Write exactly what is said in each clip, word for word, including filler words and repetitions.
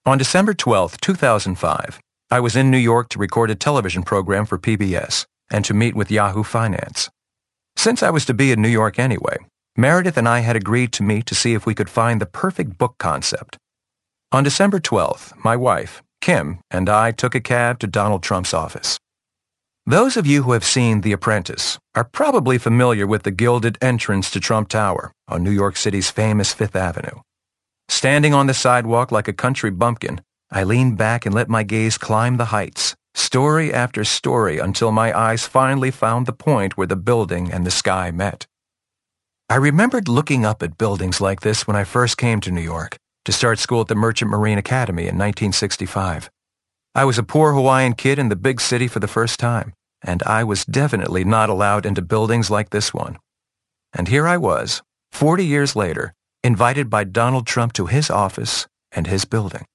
On December twelfth, two thousand five, I was in New York to record a television program for P B S and to meet with Yahoo Finance. Since I was to be in New York anyway, Meredith and I had agreed to meet to see if we could find the perfect book concept. On December twelfth, my wife, Kim, and I took a cab to Donald Trump's office. Those of you who have seen The Apprentice are probably familiar with the gilded entrance to Trump Tower on New York City's famous Fifth Avenue. Standing on the sidewalk like a country bumpkin, I leaned back and let my gaze climb the heights, story after story, until my eyes finally found the point where the building and the sky met. I remembered looking up at buildings like this when I first came to New York to start school at the Merchant Marine Academy in nineteen sixty-five. I was a poor Hawaiian kid in the big city for the first time, and I was definitely not allowed into buildings like this one. And here I was, forty years later, invited by Donald Trump to his office and his building.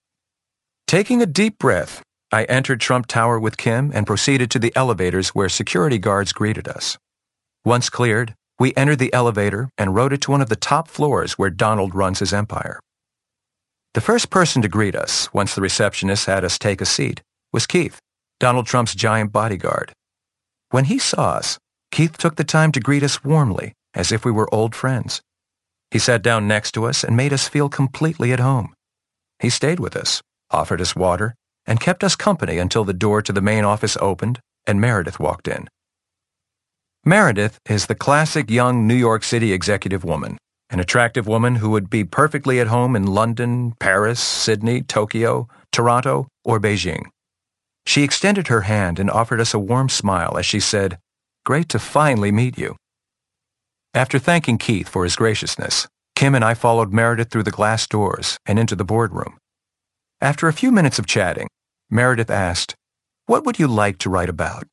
Taking a deep breath, I entered Trump Tower with Kim and proceeded to the elevators where security guards greeted us. Once cleared, we entered the elevator and rode it to one of the top floors where Donald runs his empire. The first person to greet us, once the receptionist had us take a seat, was Keith, Donald Trump's giant bodyguard. When he saw us, Keith took the time to greet us warmly, as if we were old friends. He sat down next to us and made us feel completely at home. He stayed with us, offered us water, and kept us company until the door to the main office opened and Meredith walked in. Meredith is the classic young New York City executive woman, an attractive woman who would be perfectly at home in London, Paris, Sydney, Tokyo, Toronto, or Beijing. She extended her hand and offered us a warm smile as she said, "Great to finally meet you." After thanking Keith for his graciousness, Kim and I followed Meredith through the glass doors and into the boardroom. After a few minutes of chatting, Meredith asked, "What would you like to write about?"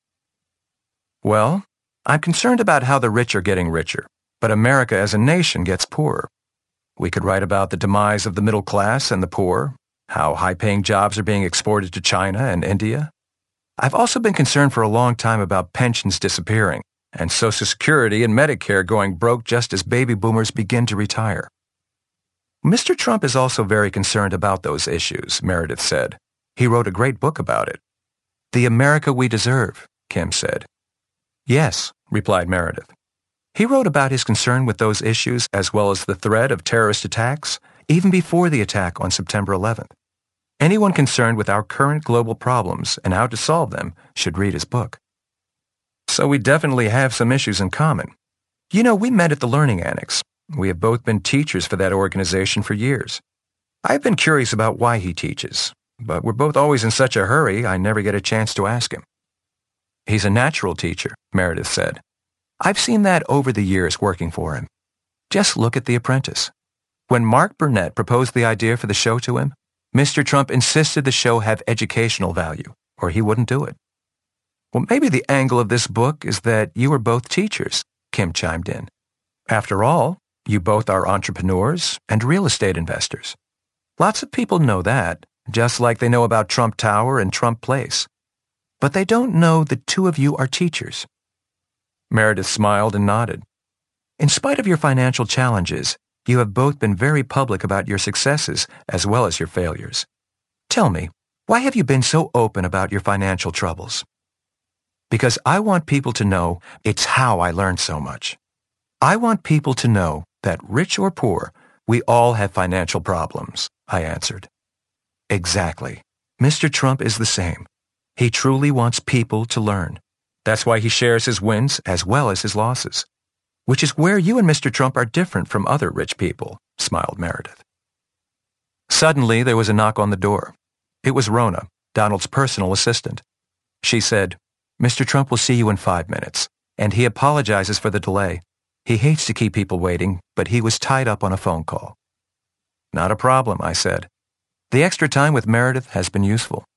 "Well, I'm concerned about how the rich are getting richer, but America as a nation gets poorer. We could write about the demise of the middle class and the poor, how high-paying jobs are being exported to China and India. I've also been concerned for a long time about pensions disappearing and Social Security and Medicare going broke just as baby boomers begin to retire." "Mister Trump is also very concerned about those issues," Meredith said. "He wrote a great book about it." "The America We Deserve," Kim said. "Yes," replied Meredith. "He wrote about his concern with those issues as well as the threat of terrorist attacks, even before the attack on September eleventh. Anyone concerned with our current global problems and how to solve them should read his book." "So we definitely have some issues in common. You know, we met at the Learning Annex. We have both been teachers for that organization for years. I've been curious about why he teaches, but we're both always in such a hurry I never get a chance to ask him." "He's a natural teacher," Meredith said. "I've seen that over the years working for him. Just look at The Apprentice. When Mark Burnett proposed the idea for the show to him, Mister Trump insisted the show have educational value, or he wouldn't do it." "Well, maybe the angle of this book is that you are both teachers," Kim chimed in. "After all, you both are entrepreneurs and real estate investors. Lots of people know that, just like they know about Trump Tower and Trump Place. But they don't know the two of you are teachers." Meredith smiled and nodded. "In spite of your financial challenges, you have both been very public about your successes as well as your failures. Tell me, why have you been so open about your financial troubles?" "Because I want people to know it's how I learned so much. I want people to know that rich or poor, we all have financial problems," I answered. "Exactly. Mister Trump is the same. He truly wants people to learn. That's why he shares his wins as well as his losses. Which is where you and Mister Trump are different from other rich people," smiled Meredith. Suddenly, there was a knock on the door. It was Rona, Donald's personal assistant. She said, "Mister Trump will see you in five minutes, and he apologizes for the delay. He hates to keep people waiting, but he was tied up on a phone call." "Not a problem," I said. "The extra time with Meredith has been useful."